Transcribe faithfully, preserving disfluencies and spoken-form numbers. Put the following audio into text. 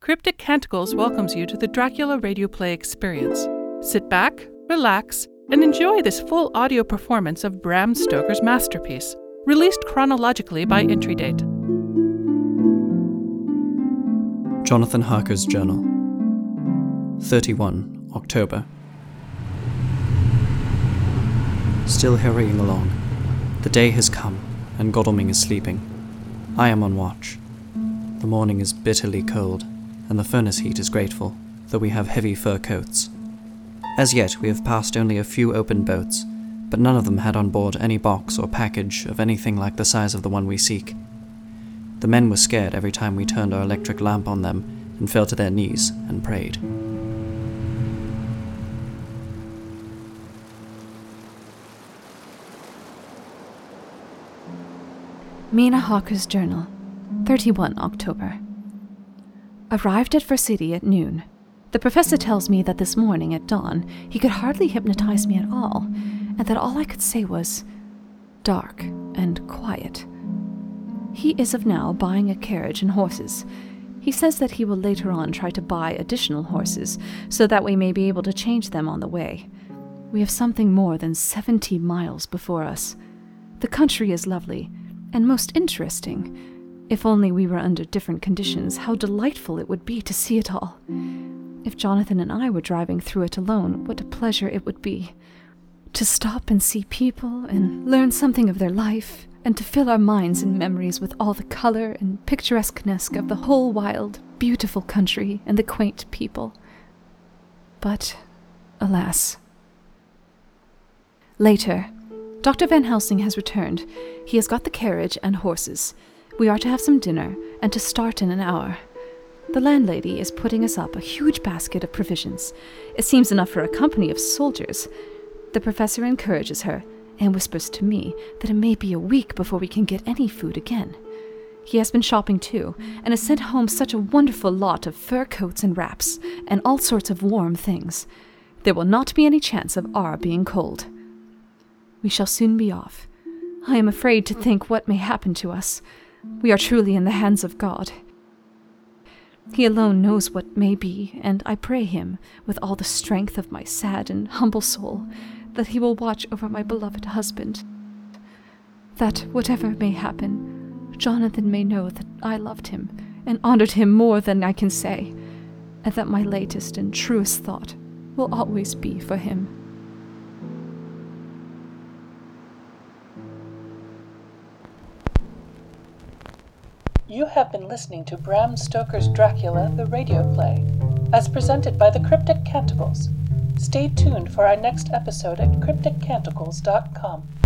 Cryptic Canticles welcomes you to the Dracula radio play experience. Sit back, relax, and enjoy this full audio performance of Bram Stoker's masterpiece, released chronologically by entry date. Jonathan Harker's Journal, thirty-first October. Still hurrying along. The day has come, and Godalming is sleeping. I am on watch. The morning is bitterly cold, and the furnace heat is grateful, though we have heavy fur coats. As yet, we have passed only a few open boats, but none of them had on board any box or package of anything like the size of the one we seek. The men were scared every time we turned our electric lamp on them and fell to their knees and prayed. Mina Harker's Journal, thirty-first October. Arrived at Versity at noon. The professor tells me that this morning at dawn he could hardly hypnotize me at all, and that all I could say was dark and quiet. He is of now buying a carriage and horses. He says that he will later on try to buy additional horses, so that we may be able to change them on the way. We have something more than seventy miles before us. The country is lovely, and most interesting. If only we were under different conditions, how delightful it would be to see it all. If Jonathan and I were driving through it alone, what a pleasure it would be. To stop and see people, and learn something of their life, and to fill our minds and memories with all the color and picturesqueness of the whole wild, beautiful country and the quaint people. But, alas. Later, Doctor Van Helsing has returned. He has got the carriage and horses. We are to have some dinner, and to start in an hour. The landlady is putting us up a huge basket of provisions. It seems enough for a company of soldiers. The professor encourages her, and whispers to me that it may be a week before we can get any food again. He has been shopping too, and has sent home such a wonderful lot of fur coats and wraps, and all sorts of warm things. There will not be any chance of our being cold. We shall soon be off. I am afraid to think what may happen to us. We are truly in the hands of God. He alone knows what may be, and I pray him, with all the strength of my sad and humble soul, that he will watch over my beloved husband. That, whatever may happen, Jonathan may know that I loved him, and honored him more than I can say, and that my latest and truest thought will always be for him. You have been listening to Bram Stoker's Dracula, the radio play, as presented by the Cryptic Canticles. Stay tuned for our next episode at cryptic canticles dot com.